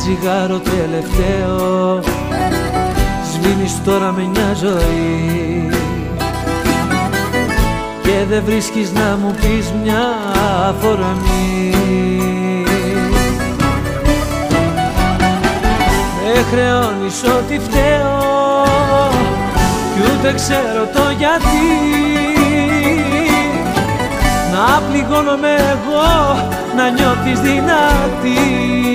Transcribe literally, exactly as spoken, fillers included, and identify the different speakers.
Speaker 1: τσιγάρο τελευταίο σβήνεις τώρα με μια ζωή και δεν βρίσκεις να μου πεις μια αφορμή. Με χρεώνεις ότι φταίω κι ούτε ξέρω το γιατί, να πληγώνομαι εγώ, να νιώθεις δυνατή.